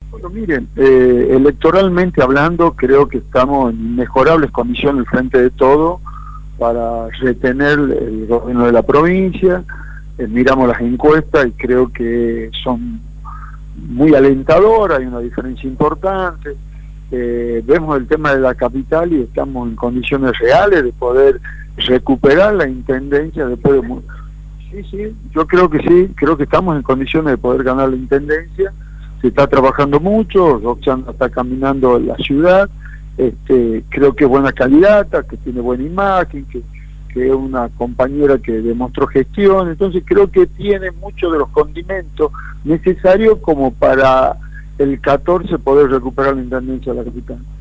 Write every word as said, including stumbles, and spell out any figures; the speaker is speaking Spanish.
Bueno, miren, eh, electoralmente hablando, creo que estamos en inmejorables condiciones frente de todo para retener el gobierno de la provincia. Eh, miramos las encuestas y creo que son muy alentadoras, hay una diferencia importante. Eh, vemos el tema de la capital y estamos en condiciones reales de poder recuperar la intendencia después de... Sí, sí, yo creo que sí, creo que estamos en condiciones de poder ganar la intendencia. Se está trabajando mucho, Roxana está caminando en la ciudad, este, creo que es buena candidata, que tiene buena imagen, que, que es una compañera que demostró gestión, entonces creo que tiene muchos de los condimentos necesarios como para el catorce poder recuperar la intendencia de la capital.